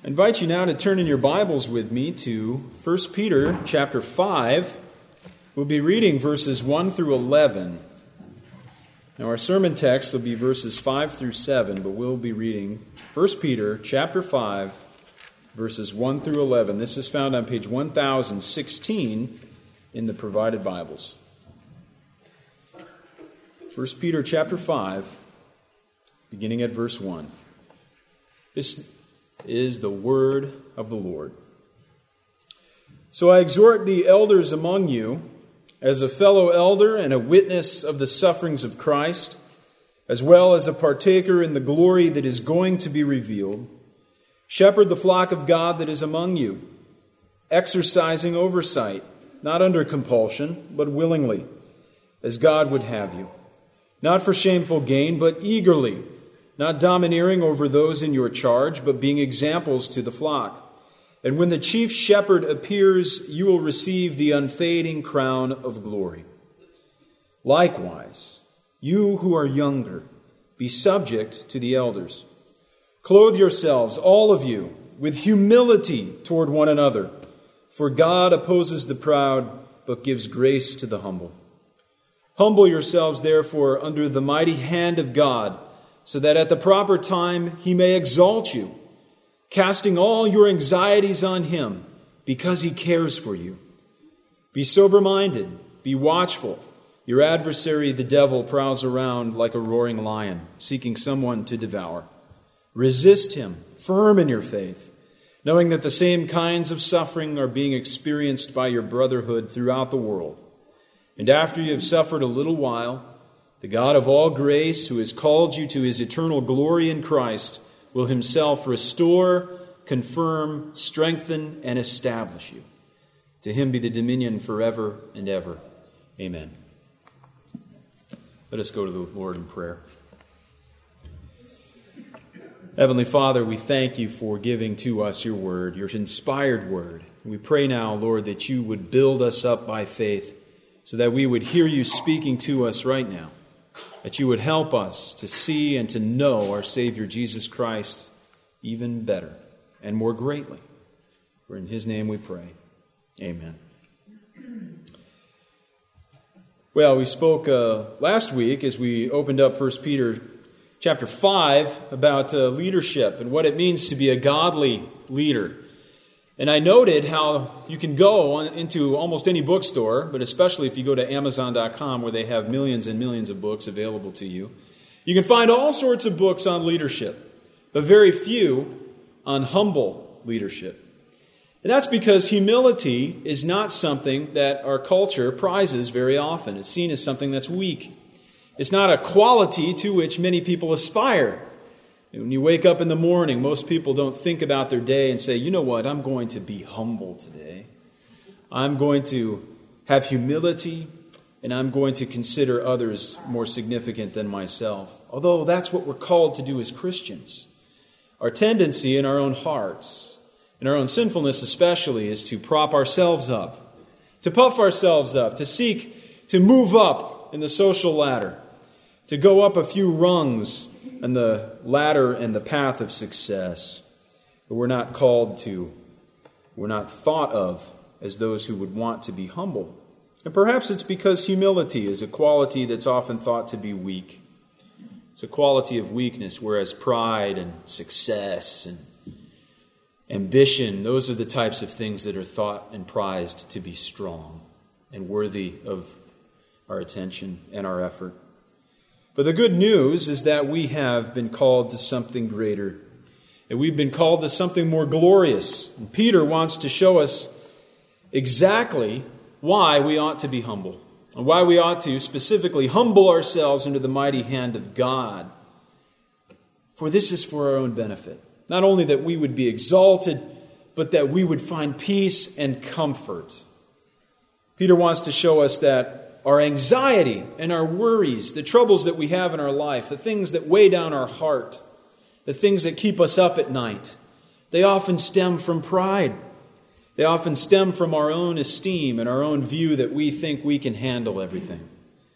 I invite you now to turn in your Bibles with me to 1 Peter chapter 5. We'll be reading verses 1 through 11. Now our sermon text will be verses 5 through 7, but we'll be reading 1 Peter chapter 5, verses 1 through 11. This is found on page 1016 in the provided Bibles. 1 Peter chapter 5, beginning at verse 1. This is the word of the Lord. So I exhort the elders among you, as a fellow elder and a witness of the sufferings of Christ, as well as a partaker in the glory that is going to be revealed, shepherd the flock of God that is among you, exercising oversight, not under compulsion, but willingly, as God would have you, not for shameful gain, but eagerly, not domineering over those in your charge, but being examples to the flock. And when the chief shepherd appears, you will receive the unfading crown of glory. Likewise, you who are younger, be subject to the elders. Clothe yourselves, all of you, with humility toward one another, for God opposes the proud, but gives grace to the humble. Humble yourselves, therefore, under the mighty hand of God, so that at the proper time he may exalt you, casting all your anxieties on him, because he cares for you. Be sober-minded, be watchful. Your adversary, the devil, prowls around like a roaring lion, seeking someone to devour. Resist him, firm in your faith, knowing that the same kinds of suffering are being experienced by your brotherhood throughout the world. And after you have suffered a little while, the God of all grace, who has called you to his eternal glory in Christ, will himself restore, confirm, strengthen, and establish you. To him be the dominion forever and ever. Amen. Let us go to the Lord in prayer. Heavenly Father, we thank you for giving to us your word, your inspired word. We pray now, Lord, that you would build us up by faith so that we would hear you speaking to us right now. That you would help us to see and to know our Savior Jesus Christ even better and more greatly. For in his name we pray. Amen. Well, we spoke last week as we opened up 1 Peter chapter 5 about leadership and what it means to be a godly leader. And I noted how you can go into almost any bookstore, but especially if you go to Amazon.com where they have millions and millions of books available to you. You can find all sorts of books on leadership, but very few on humble leadership. And that's because humility is not something that our culture prizes very often. It's seen as something that's weak. It's not a quality to which many people aspire. When you wake up in the morning, most people don't think about their day and say, you know what, I'm going to be humble today. I'm going to have humility, and I'm going to consider others more significant than myself. Although that's what we're called to do as Christians. Our tendency in our own hearts, in our own sinfulness especially, is to prop ourselves up, to puff ourselves up, to seek to move up in the social ladder, to go up a few rungs and the ladder and the path of success. But we're not thought of as those who would want to be humble. And perhaps it's because humility is a quality that's often thought to be weak. It's a quality of weakness, whereas pride and success and ambition, those are the types of things that are thought and prized to be strong and worthy of our attention and our effort. But the good news is that we have been called to something greater. And we've been called to something more glorious. And Peter wants to show us exactly why we ought to be humble. And why we ought to specifically humble ourselves under the mighty hand of God. For this is for our own benefit. Not only that we would be exalted, but that we would find peace and comfort. Peter wants to show us that our anxiety and our worries, the troubles that we have in our life, the things that weigh down our heart, the things that keep us up at night, they often stem from pride. They often stem from our own esteem and our own view that we think we can handle everything.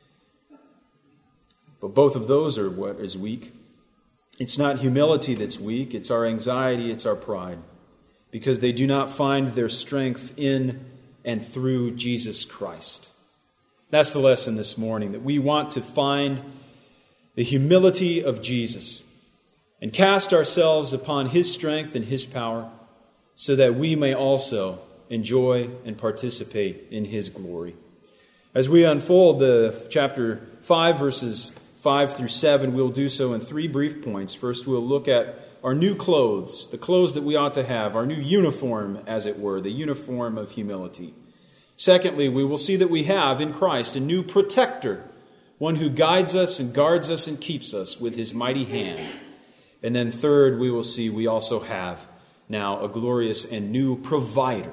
But both of those are what is weak. It's not humility that's weak, it's our anxiety, it's our pride. because they do not find their strength in and through Jesus Christ. That's the lesson this morning, that we want to find the humility of Jesus and cast ourselves upon His strength and His power so that we may also enjoy and participate in His glory. As we unfold the chapter 5, verses 5 through 7, we'll do so in 3 brief points. First, we'll look at our new clothes, the clothes that we ought to have, our new uniform, as it were, the uniform of humility. Secondly, we will see that we have in Christ a new protector, one who guides us and guards us and keeps us with His mighty hand. And then third, we will see we also have now a glorious and new provider,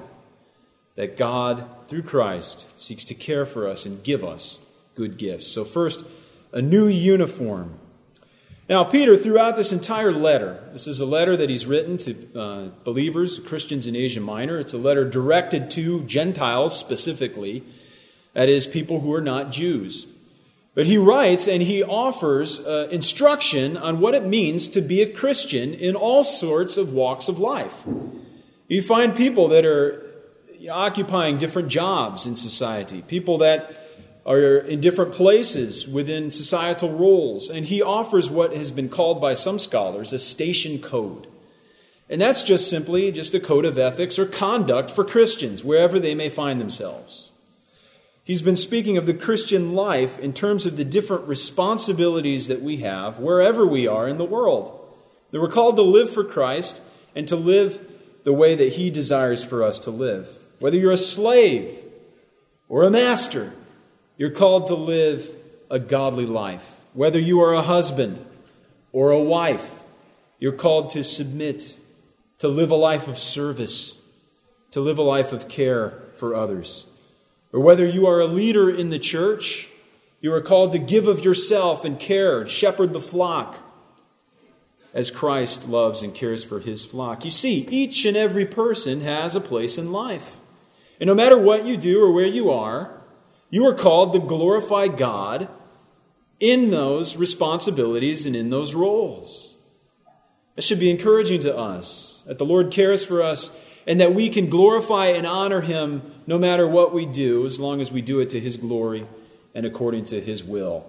that God, through Christ, seeks to care for us and give us good gifts. So first, a new uniform. Now, Peter, throughout this entire letter, this is a letter that he's written to believers, Christians in Asia Minor. It's a letter directed to Gentiles specifically, that is, people who are not Jews. But he writes and he offers instruction on what it means to be a Christian in all sorts of walks of life. You find people that are occupying different jobs in society, people that are in different places within societal roles. And he offers what has been called by some scholars a station code. And that's just simply a code of ethics or conduct for Christians, wherever they may find themselves. He's been speaking of the Christian life in terms of the different responsibilities that we have wherever we are in the world. That we're called to live for Christ and to live the way that He desires for us to live. Whether you're a slave or a master, you're called to live a godly life. Whether you are a husband or a wife, you're called to submit, to live a life of service, to live a life of care for others. Or whether you are a leader in the church, you are called to give of yourself and care, shepherd the flock, as Christ loves and cares for His flock. You see, each and every person has a place in life. And no matter what you do or where you are called to glorify God in those responsibilities and in those roles. It should be encouraging to us that the Lord cares for us and that we can glorify and honor Him no matter what we do, as long as we do it to His glory and according to His will.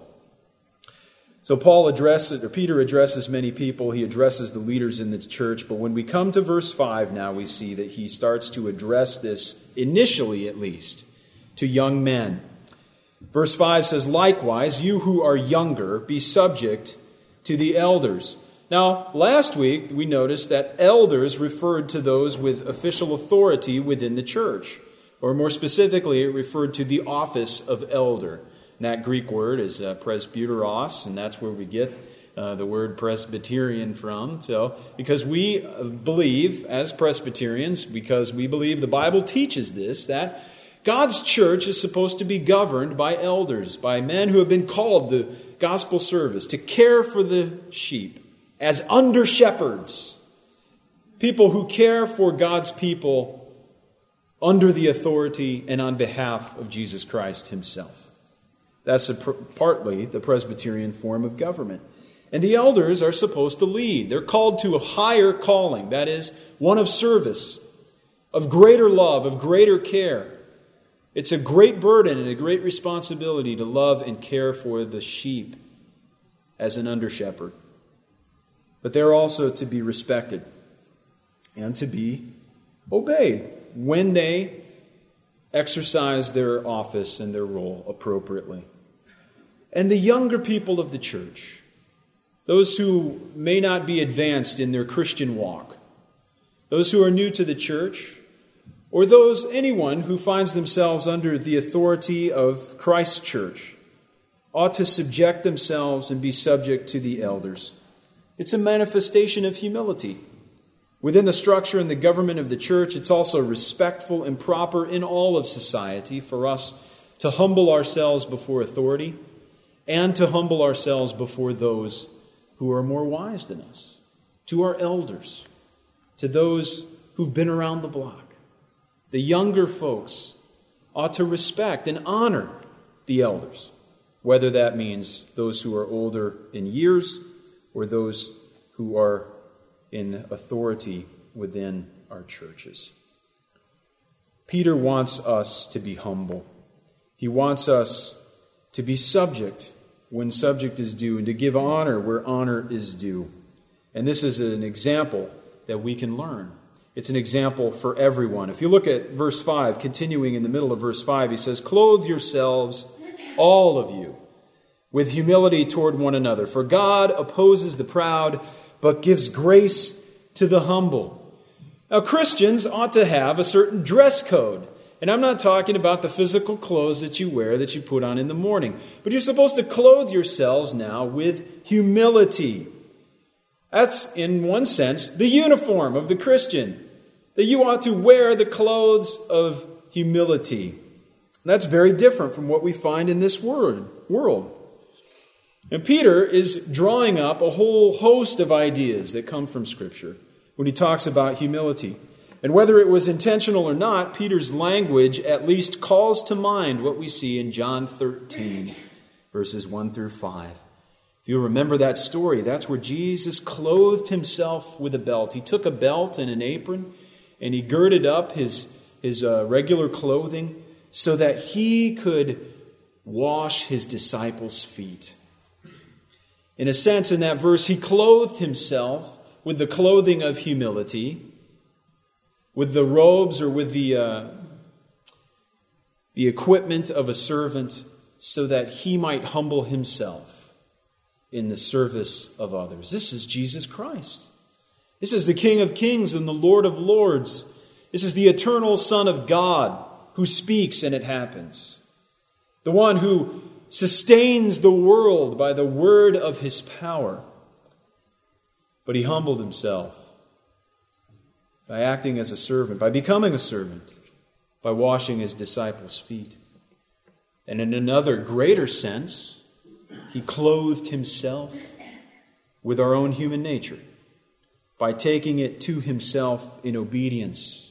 So Peter addresses many people. He addresses the leaders in the church. But when we come to verse 5 now, we see that he starts to address this, initially at least, to young men. Verse 5 says, "Likewise, you who are younger, be subject to the elders." Now, last week we noticed that elders referred to those with official authority within the church. Or more specifically, it referred to the office of elder. And that Greek word is presbyteros, and that's where we get the word Presbyterian from. So, because we believe, as Presbyterians, because we believe the Bible teaches this, that God's church is supposed to be governed by elders, by men who have been called to gospel service, to care for the sheep, as under-shepherds, people who care for God's people under the authority and on behalf of Jesus Christ Himself. That's partly the Presbyterian form of government. And the elders are supposed to lead. They're called to a higher calling, that is, one of service, of greater love, of greater care. It's a great burden and a great responsibility to love and care for the sheep as an under-shepherd. But they're also to be respected and to be obeyed when they exercise their office and their role appropriately. And the younger people of the church, those who may not be advanced in their Christian walk, those who are new to the church, or anyone who finds themselves under the authority of Christ's church, ought to subject themselves and be subject to the elders. It's a manifestation of humility. Within the structure and the government of the church, it's also respectful and proper in all of society for us to humble ourselves before authority and to humble ourselves before those who are more wise than us, to our elders, to those who've been around the block. The younger folks ought to respect and honor the elders, whether that means those who are older in years or those who are in authority within our churches. Peter wants us to be humble. He wants us to be subject when subject is due and to give honor where honor is due. And this is an example that we can learn. It's an example for everyone. If you look at verse 5, continuing in the middle of verse 5, he says, "Clothe yourselves, all of you, with humility toward one another. For God opposes the proud, but gives grace to the humble." Now, Christians ought to have a certain dress code. And I'm not talking about the physical clothes that you wear, that you put on in the morning. But you're supposed to clothe yourselves now with humility. That's, in one sense, the uniform of the Christian. That you ought to wear the clothes of humility. That's very different from what we find in this world. And Peter is drawing up a whole host of ideas that come from Scripture when he talks about humility. And whether it was intentional or not, Peter's language at least calls to mind what we see in John 13, verses 1 through 5. If you remember that story, that's where Jesus clothed himself with a belt. He took a belt and an apron, and he girded up his regular clothing so that he could wash his disciples' feet. In a sense, in that verse, he clothed himself with the clothing of humility, with the robes or with the equipment of a servant, so that he might humble himself in the service of others. This is Jesus Christ. This is the King of Kings and the Lord of Lords. This is the eternal Son of God who speaks and it happens. The one who sustains the world by the word of his power. But he humbled himself by acting as a servant, by becoming a servant, by washing his disciples' feet. And in another greater sense, he clothed himself with our own human nature by taking it to himself in obedience.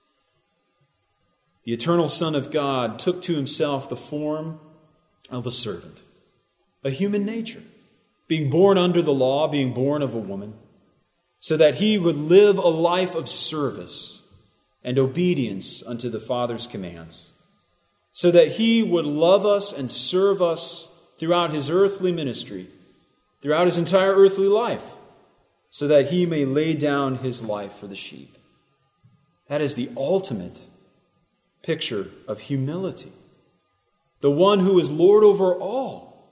The eternal Son of God took to himself the form of a servant, a human nature, being born under the law, being born of a woman, so that he would live a life of service and obedience unto the Father's commands, so that he would love us and serve us throughout his earthly ministry, throughout his entire earthly life, so that he may lay down his life for the sheep. That is the ultimate picture of humility. The one who is Lord over all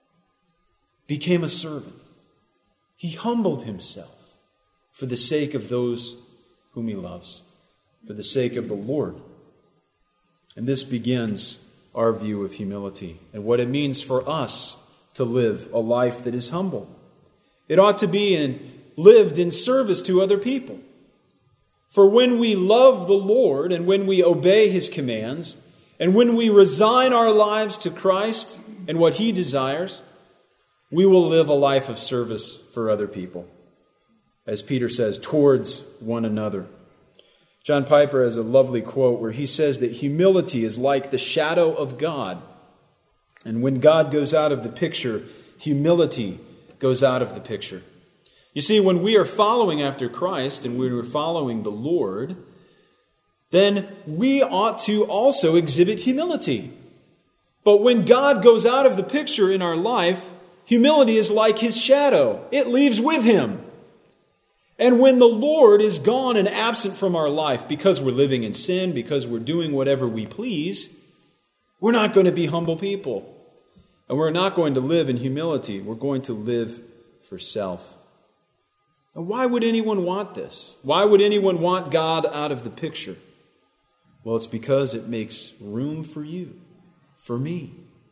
became a servant. He humbled himself for the sake of those whom he loves, for the sake of the Lord. And this begins our view of humility and what it means for us to live a life that is humble. It ought to be lived in service to other people. For when we love the Lord and when we obey his commands and when we resign our lives to Christ and what he desires, we will live a life of service for other people. As Peter says, towards one another. John Piper has a lovely quote where he says that humility is like the shadow of God. And when God goes out of the picture, humility goes out of the picture. You see, when we are following after Christ and we are following the Lord, then we ought to also exhibit humility. But when God goes out of the picture in our life, humility is like his shadow. It leaves with him. And when the Lord is gone and absent from our life because we're living in sin, because we're doing whatever we please, we're not going to be humble people. And we're not going to live in humility. We're going to live for self. And why would anyone want this? Why would anyone want God out of the picture? Well, it's because it makes room for you, for me.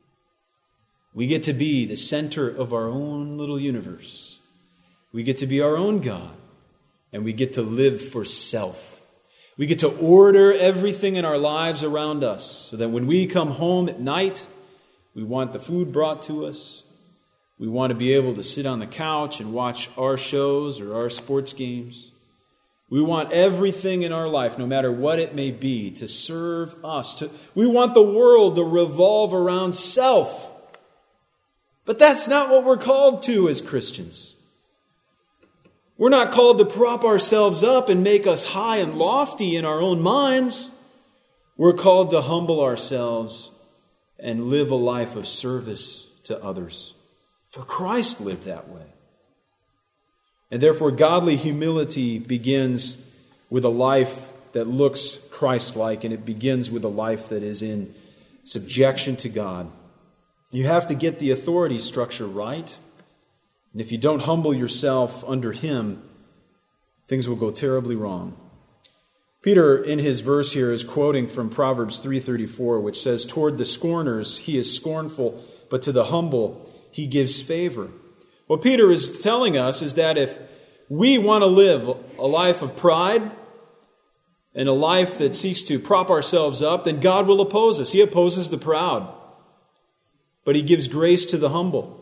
We get to be the center of our own little universe. We get to be our own God. And we get to live for self. We get to order everything in our lives around us so that when we come home at night, we want the food brought to us. We want to be able to sit on the couch and watch our shows or our sports games. We want everything in our life, no matter what it may be, to serve us. We want the world to revolve around self. But that's not what we're called to as Christians. We're not called to prop ourselves up and make us high and lofty in our own minds. We're called to humble ourselves and live a life of service to others. For Christ lived that way. And therefore, godly humility begins with a life that looks Christ-like, and it begins with a life that is in subjection to God. You have to get the authority structure right. And if you don't humble yourself under Him, things will go terribly wrong. Peter, in his verse here, is quoting from Proverbs 3:34, which says, "Toward the scorners he is scornful, but to the humble he gives favor." What Peter is telling us is that if we want to live a life of pride and a life that seeks to prop ourselves up, then God will oppose us. He opposes the proud, but He gives grace to the humble.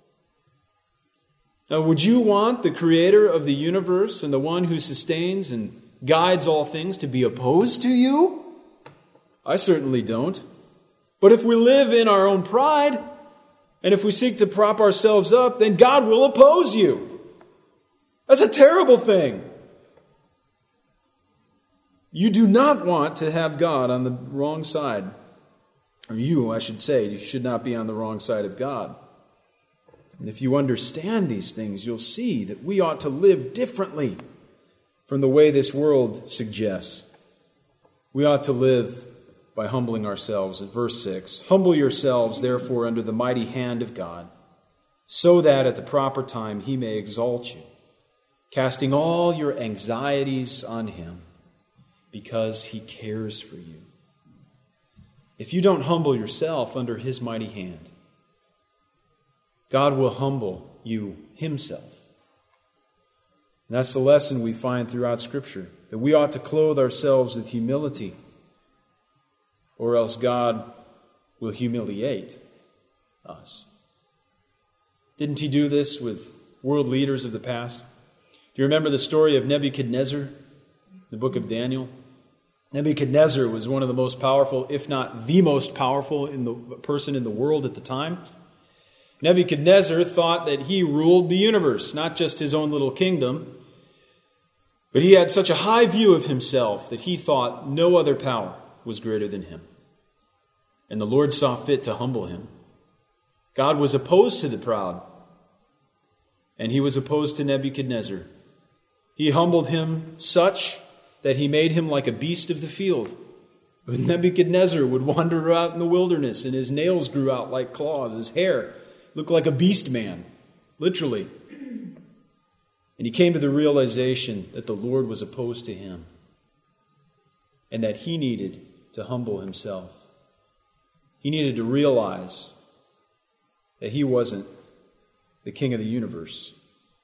Now, would you want the Creator of the universe and the one who sustains and guides all things to be opposed to you? I certainly don't. But if we live in our own pride, and if we seek to prop ourselves up, then God will oppose you. That's a terrible thing. You do not want to have God on the wrong side. Or you, I should say, you should not be on the wrong side of God. And if you understand these things, you'll see that we ought to live differently from the way this world suggests. We ought to live by humbling ourselves. At verse 6, "Humble yourselves, therefore, under the mighty hand of God, so that at the proper time He may exalt you, casting all your anxieties on Him, because He cares for you." If you don't humble yourself under His mighty hand, God will humble you Himself. And that's the lesson we find throughout Scripture, that we ought to clothe ourselves with humility, or else God will humiliate us. Didn't He do this with world leaders of the past? Do you remember the story of Nebuchadnezzar, the book of Daniel? Nebuchadnezzar was one of the most powerful, if not the most powerful person in the world at the time. Nebuchadnezzar thought that he ruled the universe, not just his own little kingdom, but he had such a high view of himself that he thought no other power was greater than him. And the Lord saw fit to humble him. God was opposed to the proud, and He was opposed to Nebuchadnezzar. He humbled him such that He made him like a beast of the field. But Nebuchadnezzar would wander out in the wilderness, and his nails grew out like claws. His hair looked like a beast man, literally. And he came to the realization that the Lord was opposed to him, and that he needed to humble himself. He needed to realize that he wasn't the king of the universe.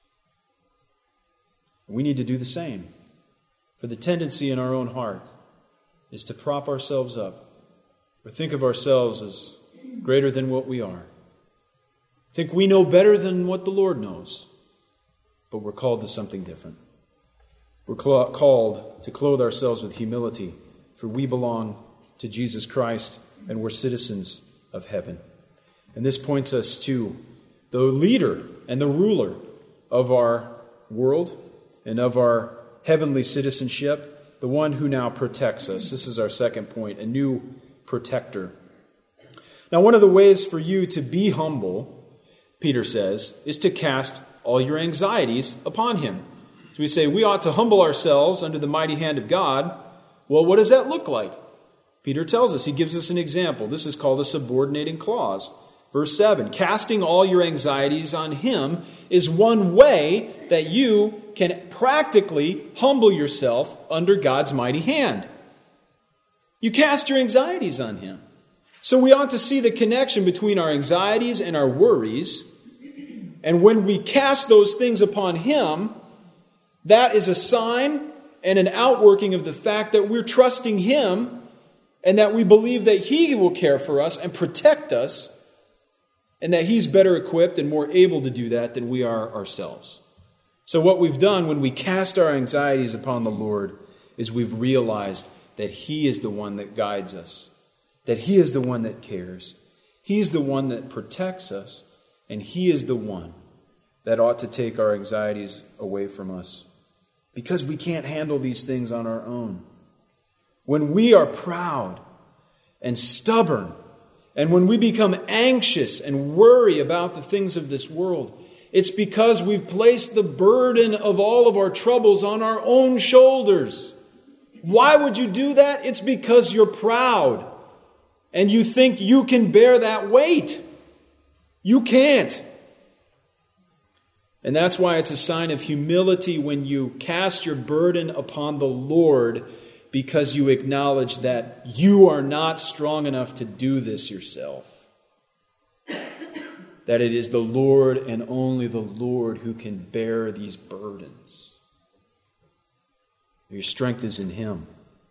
We need to do the same. For the tendency in our own heart is to prop ourselves up, or think of ourselves as greater than what we are. Think we know better than what the Lord knows. But we're called to something different. We're called to clothe ourselves with humility, for we belong to Jesus Christ and we're citizens of heaven. And this points us to the leader and the ruler of our world and of our heavenly citizenship, the one who now protects us. This is our second point, a new protector. Now, one of the ways for you to be humble, Peter says, is to cast all your anxieties upon Him. So we say we ought to humble ourselves under the mighty hand of God. Well, what does that look like? Peter tells us, he gives us an example. This is called a subordinating clause. Verse 7, casting all your anxieties on Him is one way that you can practically humble yourself under God's mighty hand. You cast your anxieties on Him. So we ought to see the connection between our anxieties and our worries. And when we cast those things upon Him, that is a sign and an outworking of the fact that we're trusting Him and that we believe that He will care for us and protect us, and that He's better equipped and more able to do that than we are ourselves. So what we've done when we cast our anxieties upon the Lord is we've realized that He is the one that guides us, that He is the one that cares. He's the one that protects us, and He is the one that ought to take our anxieties away from us, because we can't handle these things on our own. When we are proud and stubborn, and when we become anxious and worry about the things of this world, it's because we've placed the burden of all of our troubles on our own shoulders. Why would you do that? It's because you're proud and you think you can bear that weight. You can't. And that's why it's a sign of humility when you cast your burden upon the Lord, because you acknowledge that you are not strong enough to do this yourself. That it is the Lord and only the Lord who can bear these burdens. Your strength is in Him.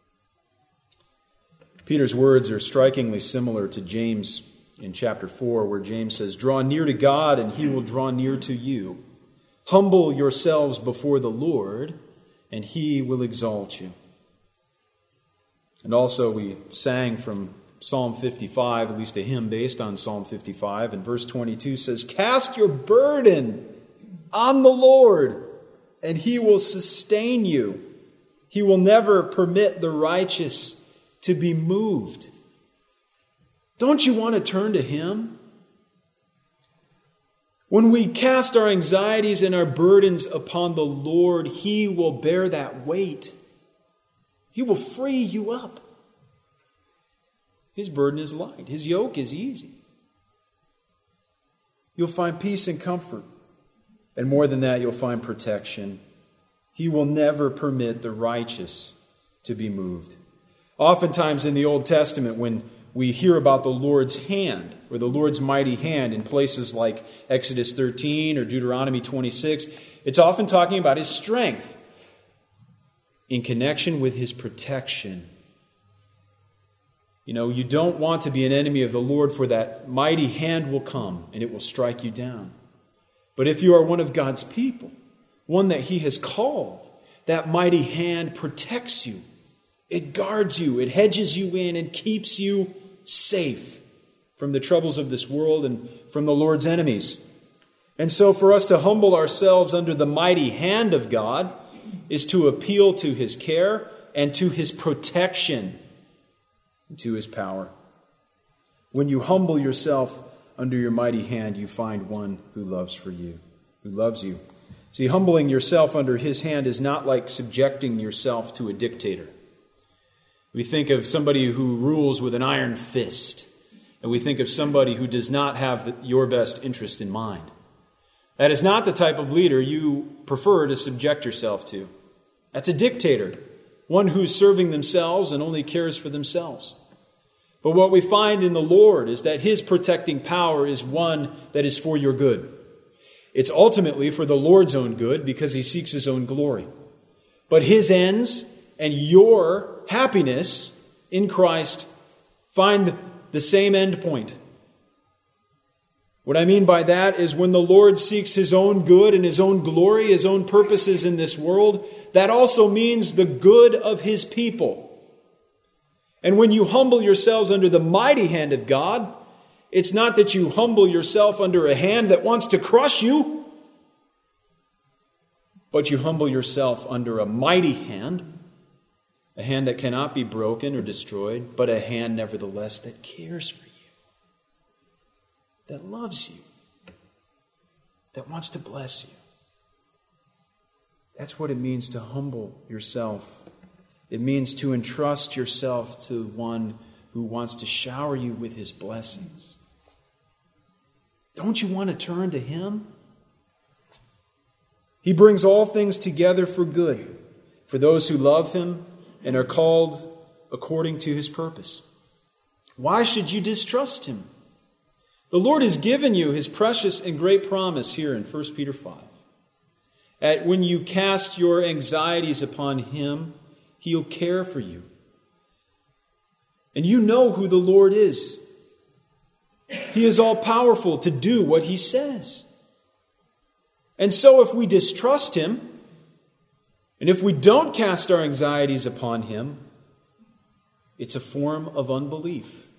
Peter's words are strikingly similar to James in chapter 4, where James says, "Draw near to God, and He will draw near to you. Humble yourselves before the Lord, and He will exalt you." And also we sang from Psalm 55, at least a hymn based on Psalm 55, and verse 22 says, "Cast your burden on the Lord, and He will sustain you. He will never permit the righteous to be moved." Don't you want to turn to Him? When we cast our anxieties and our burdens upon the Lord, He will bear that weight. He will free you up. His burden is light. His yoke is easy. You'll find peace and comfort. And more than that, you'll find protection. He will never permit the righteous to be moved. Oftentimes in the Old Testament, when we hear about the Lord's hand, or the Lord's mighty hand in places like Exodus 13 or Deuteronomy 26, it's often talking about His strength in connection with His protection. You know, you don't want to be an enemy of the Lord, for that mighty hand will come and it will strike you down. But if you are one of God's people, one that He has called, that mighty hand protects you. It guards you. It hedges you in and keeps you safe from the troubles of this world and from the Lord's enemies. And so for us to humble ourselves under the mighty hand of God is to appeal to His care and to His protection, to His power. When you humble yourself under your mighty hand, you find one who loves you. See, humbling yourself under His hand is not like subjecting yourself to a dictator. We think of somebody who rules with an iron fist, and we think of somebody who does not have your best interest in mind. That is not the type of leader you prefer to subject yourself to. That's a dictator, one who's serving themselves and only cares for themselves. But what we find in the Lord is that His protecting power is one that is for your good. It's ultimately for the Lord's own good, because He seeks His own glory. But His ends and your happiness in Christ find the same end point. What I mean by that is when the Lord seeks His own good and His own glory, His own purposes in this world, that also means the good of His people. And when you humble yourselves under the mighty hand of God, it's not that you humble yourself under a hand that wants to crush you, but you humble yourself under a mighty hand, a hand that cannot be broken or destroyed, but a hand nevertheless that cares for you, that loves you, that wants to bless you. That's what it means to humble yourself. It means to entrust yourself to one who wants to shower you with His blessings. Don't you want to turn to Him? He brings all things together for good, for those who love Him and are called according to His purpose. Why should you distrust Him? The Lord has given you His precious and great promise here in 1 Peter 5. When you cast your anxieties upon Him, He'll care for you. And you know who the Lord is. He is all powerful to do what He says. And so if we distrust Him, and if we don't cast our anxieties upon Him, it's a form of unbelief.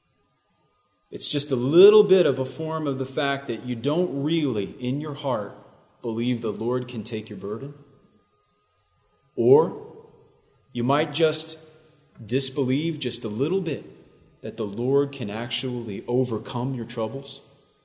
It's just a little bit of a form of the fact that you don't really, in your heart, believe the Lord can take your burden. Or you might just disbelieve just a little bit that the Lord can actually overcome your troubles.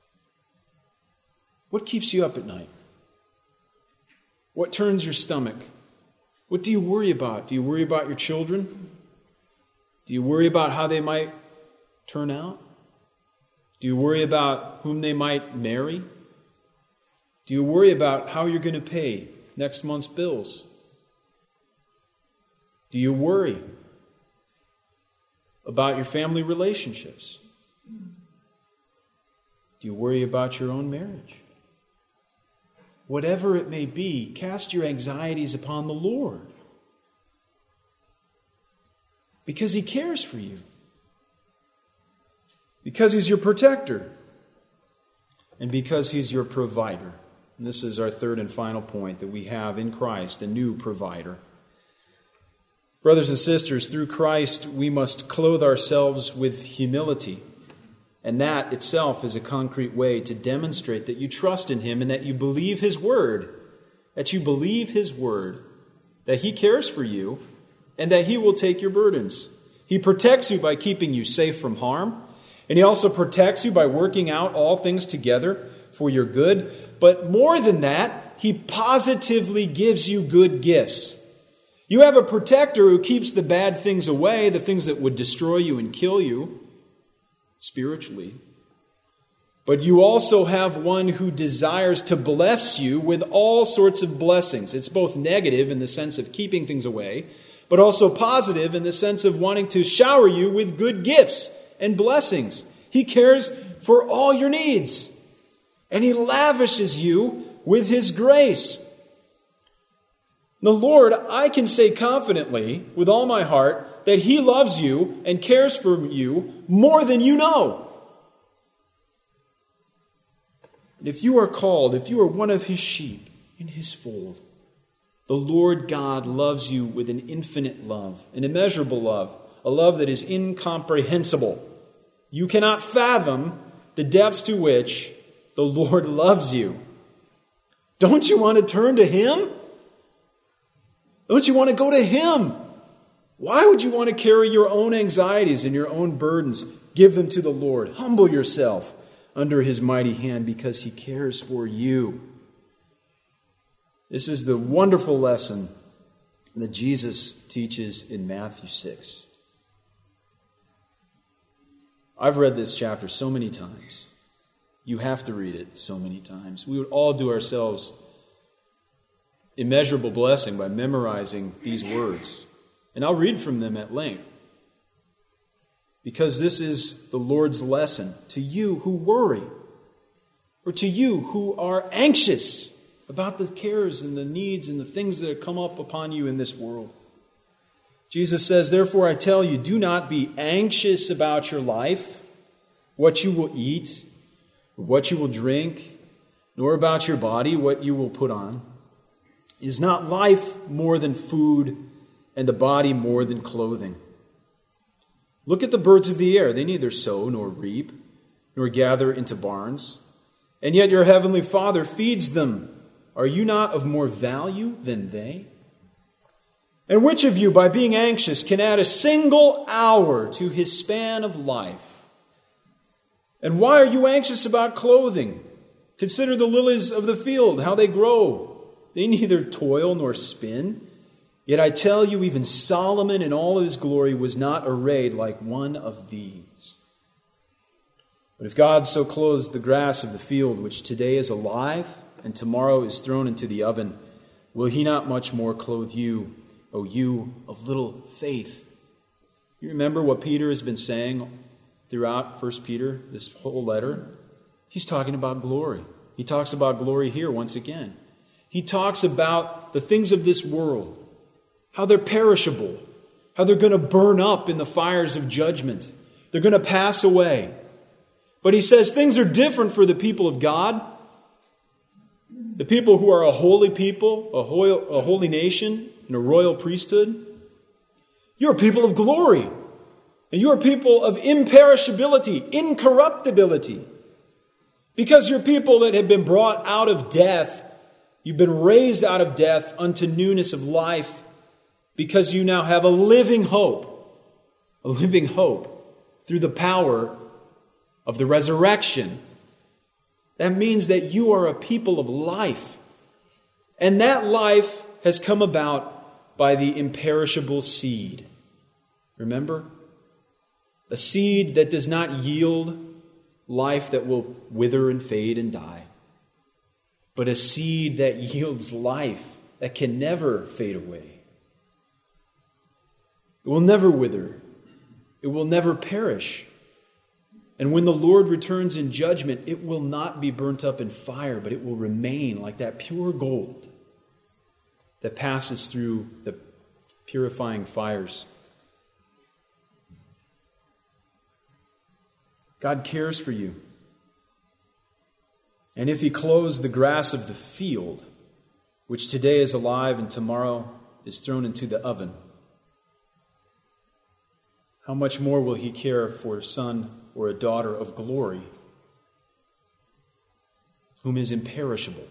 What keeps you up at night? What turns your stomach? What do you worry about? Do you worry about your children? Do you worry about how they might turn out? Do you worry about whom they might marry? Do you worry about how you're going to pay next month's bills? Do you worry about your family relationships? Do you worry about your own marriage? Whatever it may be, cast your anxieties upon the Lord. Because He cares for you. Because He's your protector. And because He's your provider. And this is our third and final point, that we have in Christ a new provider. Brothers and sisters, through Christ we must clothe ourselves with humility. And that itself is a concrete way to demonstrate that you trust in Him and that you believe His Word. That you believe His Word. That He cares for you and that He will take your burdens. He protects you by keeping you safe from harm. And He also protects you by working out all things together for your good. But more than that, He positively gives you good gifts. You have a protector who keeps the bad things away, the things that would destroy you and kill you spiritually. But you also have one who desires to bless you with all sorts of blessings. It's both negative in the sense of keeping things away, but also positive in the sense of wanting to shower you with good gifts and blessings. He cares for all your needs, and He lavishes you with His grace. The Lord, I can say confidently, with all my heart, that He loves you and cares for you more than you know. And if you are called, if you are one of His sheep in His fold, the Lord God loves you with an infinite love, an immeasurable love, a love that is incomprehensible. You cannot fathom the depths to which the Lord loves you. Don't you want to turn to Him? Don't you want to go to Him? Why would you want to carry your own anxieties and your own burdens? Give them to the Lord. Humble yourself under His mighty hand because He cares for you. This is the wonderful lesson that Jesus teaches in Matthew 6. I've read this chapter so many times. You have to read it so many times. We would all do ourselves immeasurable blessing by memorizing these words. And I'll read from them at length. Because this is the Lord's lesson to you who worry, or to you who are anxious about the cares and the needs and the things that have come up upon you in this world. Jesus says, therefore I tell you, do not be anxious about your life, what you will eat, or what you will drink, nor about your body, what you will put on. Is not life more than food, and the body more than clothing? Look at the birds of the air. They neither sow nor reap, nor gather into barns, and yet your heavenly Father feeds them. Are you not of more value than they? And which of you, by being anxious, can add a single hour to his span of life? And why are you anxious about clothing? Consider the lilies of the field, how they grow. They neither toil nor spin. Yet I tell you, even Solomon in all his glory was not arrayed like one of these. But if God so clothes the grass of the field, which today is alive and tomorrow is thrown into the oven, will He not much more clothe you, O you of little faith? You remember what Peter has been saying throughout 1 Peter, this whole letter? He's talking about glory. He talks about glory here once again. He talks about the things of this world, how they're perishable, how they're going to burn up in the fires of judgment. They're going to pass away. But he says things are different for the people of God, the people who are a holy people, a holy nation, and a royal priesthood. You're people of glory, and you're people of imperishability, incorruptibility, because you're people that have been brought out of death You've been raised out of death unto newness of life because you now have a living hope through the power of the resurrection. That means that you are a people of life. And that life has come about by the imperishable seed. Remember? A seed that does not yield life that will wither and fade and die, but a seed that yields life that can never fade away. It will never wither. It will never perish. And when the Lord returns in judgment, it will not be burnt up in fire, but it will remain like that pure gold that passes through the purifying fires. God cares for you. And if He clothes the grass of the field, which today is alive and tomorrow is thrown into the oven, how much more will He care for a son or a daughter of glory, whom is imperishable?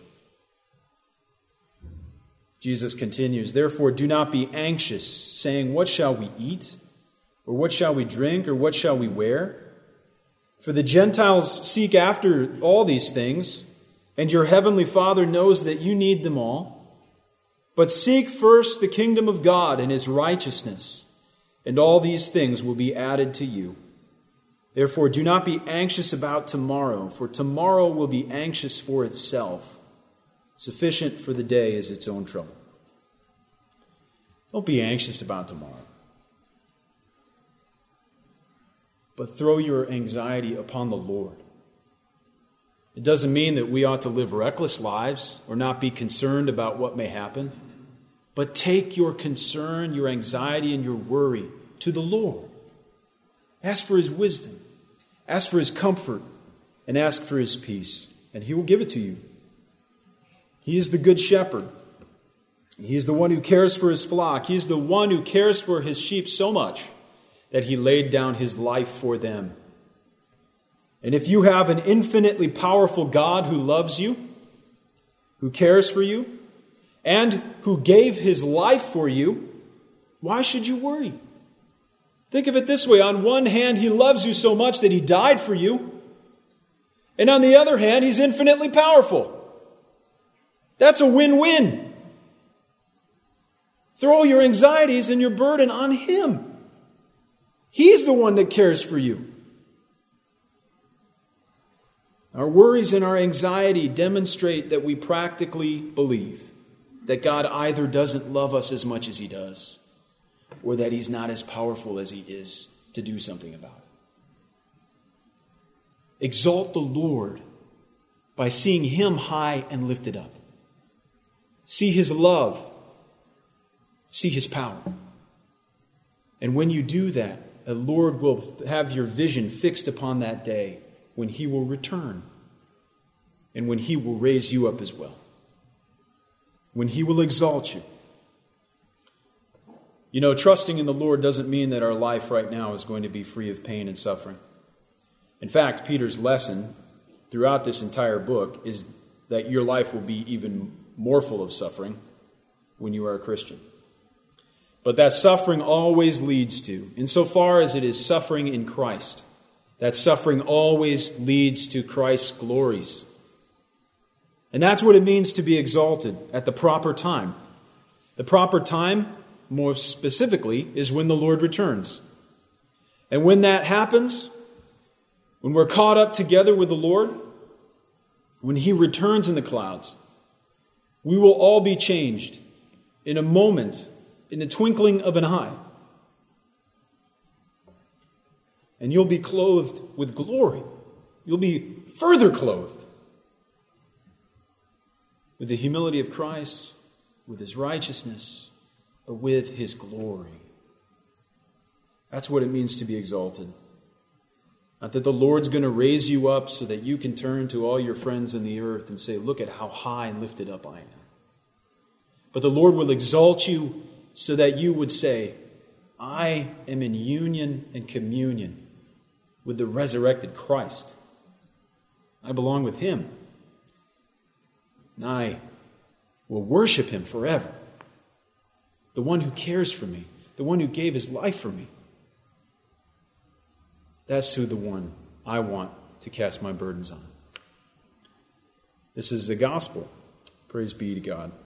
Jesus continues, "Therefore do not be anxious, saying, 'What shall we eat? Or what shall we drink? Or what shall we wear?' For the Gentiles seek after all these things, and your heavenly Father knows that you need them all. But seek first the kingdom of God and His righteousness, and all these things will be added to you. Therefore do not be anxious about tomorrow, for tomorrow will be anxious for itself. Sufficient for the day is its own trouble." Don't be anxious about tomorrow, but throw your anxiety upon the Lord. It doesn't mean that we ought to live reckless lives or not be concerned about what may happen, but take your concern, your anxiety, and your worry to the Lord. Ask for His wisdom, ask for His comfort, and ask for His peace, and He will give it to you. He is the good shepherd. He is the one who cares for His flock. He is the one who cares for His sheep so much that He laid down His life for them. And if you have an infinitely powerful God who loves you, who cares for you, and who gave His life for you, why should you worry? Think of it this way. On one hand, He loves you so much that He died for you. And on the other hand, He's infinitely powerful. That's a win-win. Throw your anxieties and your burden on Him. He's the one that cares for you. Our worries and our anxiety demonstrate that we practically believe that God either doesn't love us as much as He does, or that He's not as powerful as He is to do something about it. Exalt the Lord by seeing Him high and lifted up. See His love. See His power. And when you do that, the Lord will have your vision fixed upon that day when He will return and when He will raise you up as well, when He will exalt you. You know, trusting in the Lord doesn't mean that our life right now is going to be free of pain and suffering. In fact, Peter's lesson throughout this entire book is that your life will be even more full of suffering when you are a Christian. But that suffering always leads to, insofar as it is suffering in Christ, that suffering always leads to Christ's glories. And that's what it means to be exalted at the proper time. The proper time, more specifically, is when the Lord returns. And when that happens, when we're caught up together with the Lord, when He returns in the clouds, we will all be changed in a moment, in the twinkling of an eye. And you'll be clothed with glory. You'll be further clothed with the humility of Christ, with His righteousness, but with His glory. That's what it means to be exalted. Not that the Lord's going to raise you up so that you can turn to all your friends in the earth and say, "Look at how high and lifted up I am." But the Lord will exalt you so that you would say, "I am in union and communion with the resurrected Christ. I belong with Him. And I will worship him forever. The one who cares for me, the one who gave his life for me. That's who the one I want to cast my burdens on. This is the gospel. Praise be to God.